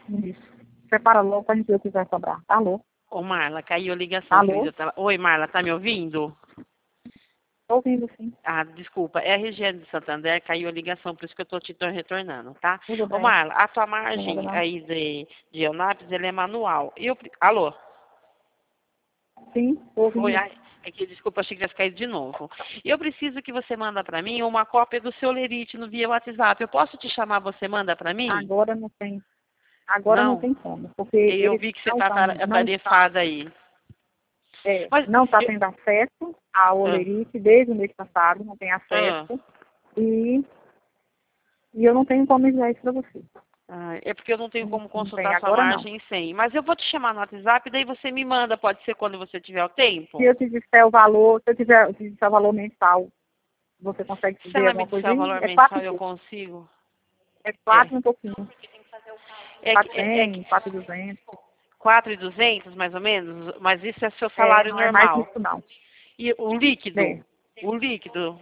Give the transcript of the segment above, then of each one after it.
Isso. Separa logo pra gente ver o que vai sobrar. Alô? Ô, Marla, caiu a ligação. Alô? Oi, Marla, tá me ouvindo? Tô ouvindo, sim. Ah, desculpa, é a Regiane de Santander, caiu a ligação, por isso que eu tô te retornando, tá? Tudo Ô, bem. Marla, a tua Nada margem não. aí de Eunápolis, ele é manual. Alô? Sim, tô Oi, ouvindo. ai, é que, desculpa, achei que tivesse caído de novo. Eu preciso que você manda pra mim uma cópia do seu lerite no via WhatsApp. Eu posso te chamar, você manda pra mim? Agora não tem. Agora não Não? tem como, porque Eu eles vi que você não tá estão, não está, atarefada aí. Mas, não está tendo acesso à ah, olerite desde o mês passado, não tem ah. acesso, e, e eu não tenho como enviar isso para você. Ah, é porque eu não tenho Não, como não tem, consultar sua agora não. margem sem. Mas eu vou te chamar no WhatsApp, daí você me manda, pode ser quando você tiver o Se tempo? eu te disser o valor, se eu te disser o valor mensal, você consegue Se ver ela me alguma disser o coisinha? valor É quatro mensal, e eu pouco. consigo? É É. quatro e um pouquinho. É que é 400, 4.200. 4.200 mais ou menos, mas isso é seu É, salário não é mais normal. isso não. E o líquido? É, O líquido,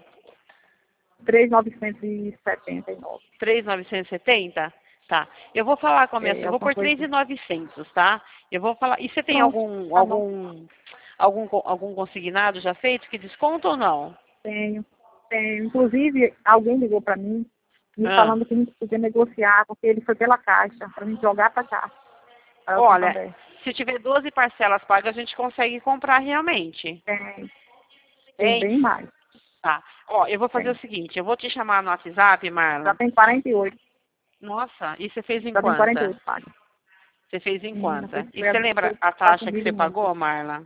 3.979. 3.970. Tá. Eu vou falar com a minha, É eu vou alguma por coisa. 3.900, tá? Eu vou falar. E você tem Pronto, algum tá bom. algum consignado já feito que desconta ou não? Tenho. Tenho. Inclusive, alguém ligou para mim, me Ah. falando que a gente podia negociar, porque ele foi pela caixa, para a gente jogar para cá, para o Olha, Santander. se tiver 12 parcelas pagas, a gente consegue comprar realmente. Tem. Tem Tem? bem mais. Tá. Ó, eu vou fazer o Tem. seguinte, eu vou te chamar no WhatsApp, Já Marla. tem 48. Nossa, e você fez em Já tem quanta? 48 pagas. Você fez em Menina, quanta? foi, E foi, você lembra foi, a tá taxa que você subindo muito. pagou, Marla?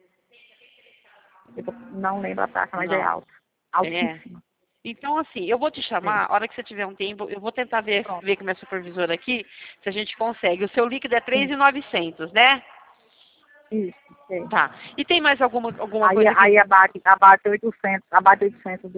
Não lembro a taxa, mas é Não. alta. É. Altíssima. Então, assim, eu vou te É. chamar, a hora que você tiver um tempo, eu vou tentar Pronto. ver com a minha supervisora aqui se a gente consegue. O seu líquido é Sim. 3.900, né? Isso. É. Tá. E tem mais alguma Aí, coisa que... aí abate 800, abate 800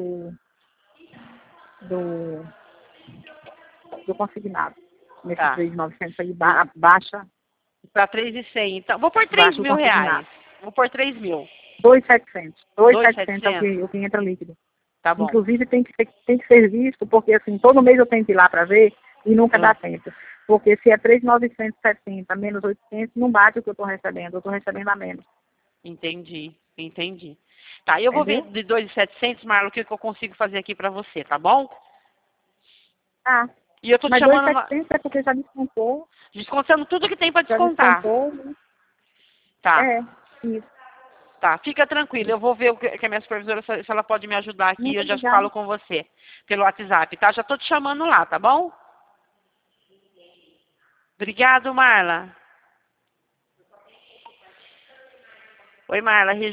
do, do consignado. Nesse Tá. 3.900 aí, baixa, Para 3.100. Então, vou por 3 baixa o mil reais. consignado. Vou por 3 mil. 2.700. 2.700 é 2.700? o que entra líquido. Tá bom. Inclusive tem que ser visto, porque assim, todo mês eu tenho que ir lá para ver e nunca dá Ah, tempo. Porque se é 3.970 menos 800, não bate o que eu estou recebendo. Eu estou recebendo a menos. entendi. Entendi. Tá, eu vou ver Entendeu? de 2.700, Marlon, o que que eu consigo fazer aqui para você, tá bom? Ah, E eu tô te mas chamando, 2.700 é porque descontando tudo que tem para já descontar. descontou, né? Tá. É, isso, Tá, fica tranquilo. Eu isso. vou ver o que a minha supervisora, se ela pode me ajudar aqui e Muito eu já obrigada. falo com você pelo WhatsApp, tá? Já tô te chamando lá, tá bom? Obrigado, Marla. Oi, Marla.